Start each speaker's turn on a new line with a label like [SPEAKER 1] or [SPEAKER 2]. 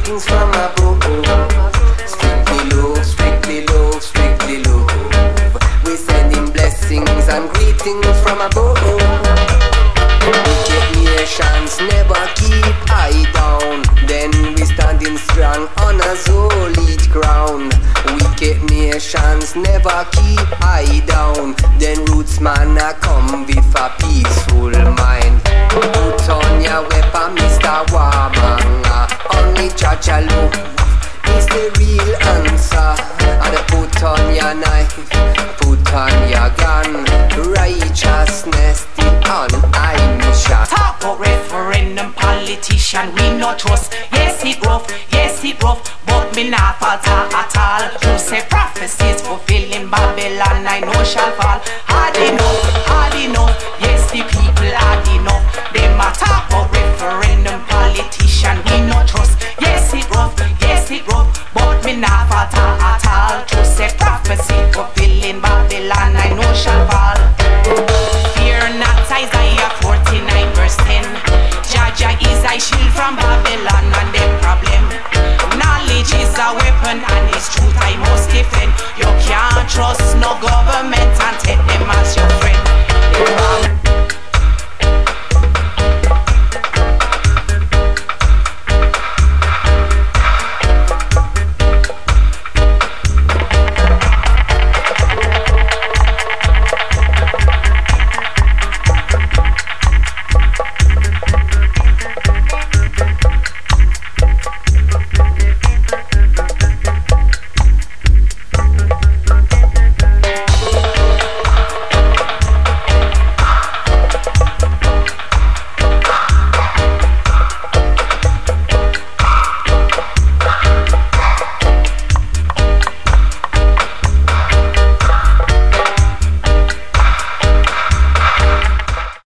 [SPEAKER 1] greetings from above. Strictly love, strictly love, strictly love. We sending blessings and greetings from above. Wicked nations never keep eye down. Then we standing strong on a solid ground. Wicked nations never keep eye down. Then roots man a come with a peaceful mind. Put on your weapon, Mr. Warmonger. Only Jaja love is the real answer. And put on your knife, put on your gun. Righteousness still on I mission.
[SPEAKER 2] Talk about referendum, politician we not trust. Yes it rough, but me not falter at all. You say prophecies fulfilling Babylon, I know shall fall.